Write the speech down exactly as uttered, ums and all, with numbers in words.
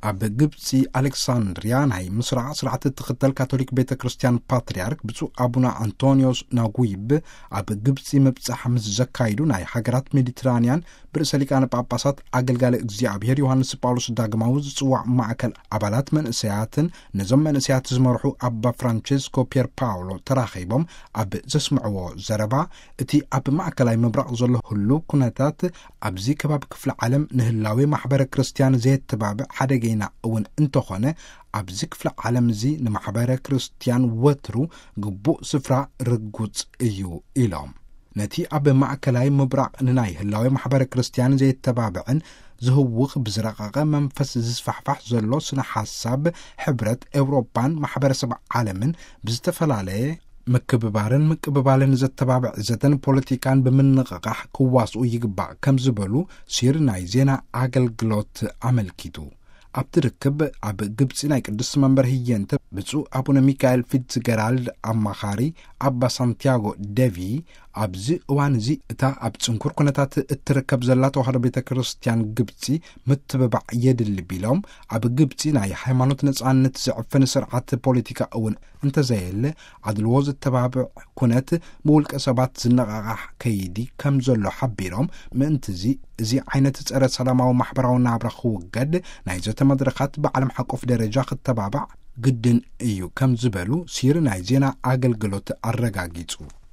ኣብ ግብፂ ኣሌክሳንድሪያ ናይ ምስራቅ ስርዓት ትኽተል ካቶሊክ ቤተ ክርስቲያን ፓትርያርክ ብፁዕ አቡነ አንቶኒዮስ ናጉይብ ኣብ ግብፂ ምብጻሕ ምስ ዘካይዱ ናይ ሃገራት ሜዲትራንያን ብርሰ ሊቃነ ጳጳሳት ኣገልጋሊ እግዚአብሔር ዮሐንስ ጳውሎስ ዳግማዊ ዝጽዋዕ ማዕከል አባላት መንእሰያትን ነዞም መንእሰያት ዝመርሑ አባ ፍራንቼስኮ ፒየር ፓውሎ ተራኺቦም ኣብ ዘስምዕዎ ዘረባ እቲ ኣብ ማዕከላይ ምብራቕ ዘሎ ሁሉ ኩነታት ኣብዚ ከባቢ ክፍለ ዓለም ንህላዊ ማሕበረ ክርስቲያን ዘየተባብዕ ሓደገ ና እውን እንተኾነ ኣብዚ ክፍለ ዓለም እዚ ንማሕበረ ክርስቲያን ወትሩ ግቡእ ስፍራ ርጉጽ እዩ ኢሎም ነቲ ኣብ ማዕከላይ ምብራቕ ንናይ ህላዊ ማሕበረ ክርስቲያን ዘየተባብዕን ዝህውኽ ብዝረቐቐ መንፈስ ዝስፋሕፋሕ ዘሎ ስነ ሓሳብ ሕብረት ኤውሮፓን ማሕበረሰብ ዓለምን ብዝተፈላለየ ምክብባርን ምቅብባልን ዘተባብዕ ዘተን ፖለቲካን ብምንቕቃሕ ክዋስኡ ይግባእ ከም ዝበሉ ሲር ናይ ዜና ኣገልግሎት አመልኪቱ ኣብ ትርክብ ኣብ ግብፂ ናይ ቅዱስ መንበር ህየንተ ብፁዕ አቡነ ሚካኤል ፊትዝገራልድ አማኻሪ አባ ሳንቲያጎ ደቪ ኣብዚ እዋን እዚ እታ ኣብ ጽንኩር ኩነታት እትርከብ ዘላ ተዋህዶ ቤተ ክርስቲያን ግብፂ ምትብባዕ የድሊ ቢሎም ኣብ ግብፂ ናይ ሃይማኖት ነጻነት ዝዕፈን ስርዓት ፖለቲካ እውን እንተዘየለ ኣድልዎ ዝተባብዕ ኩነት ብውልቀ ሰባት ዝነቓቓሕ ከይዲ ከም ዘሎ ሓቢሮም ምእንቲ እዚ እዚ ዓይነት ጸረ ሰላማዊ ማሕበራዊ ናብራ ክውገድ ናይ ዘተ መድረኻት ብዓለም ሓቆፍ ደረጃ ክትተባባዕ ግድን እዩ ከም ዝበሉ ሲር ናይ ዜና ኣገልግሎት ኣረጋጊጹ